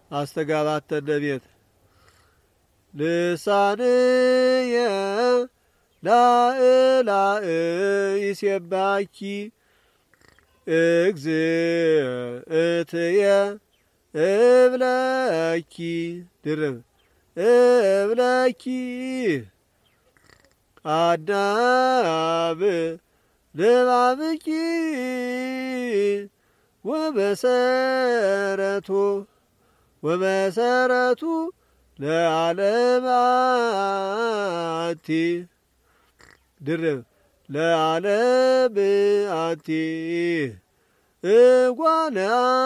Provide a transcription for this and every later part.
አስተጋባት ተደቤት ልሳንየ ላእላእ ይሴባኪ እግዝእትየ እብለኪ ድርብ እብለኪ አዳብ ልባብኪ ወመሰረቱ ለዓለም አቲ ድርብ ለዓለም አቲ እጓለ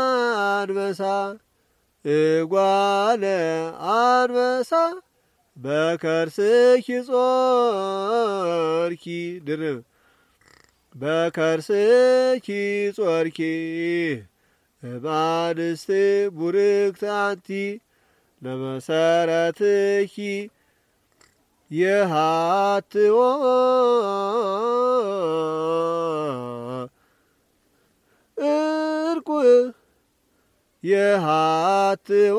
አንበሳ በከርስኪ ጾርኪ ድርብ በከርስኪ ጾርኪ እምአንስት ቡርክት አንቲ ለመሰረትኪ የሃትዎ እርቁ የሃትዎ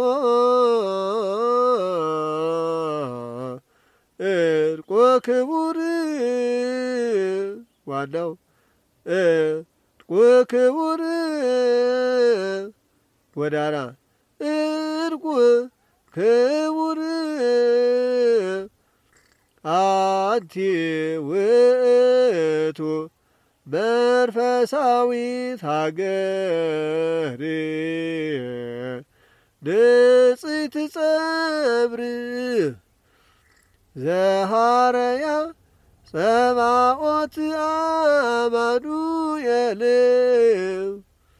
እርቁ ክቡር ዋናው እርቁ ክቡር ወዳና እርቁ ክቡር አንቲ ውእቱ መንፈሳዊት ሀገር ንጽሕት ጸብር ዘሃረያ ጸባኦት አማኑኤል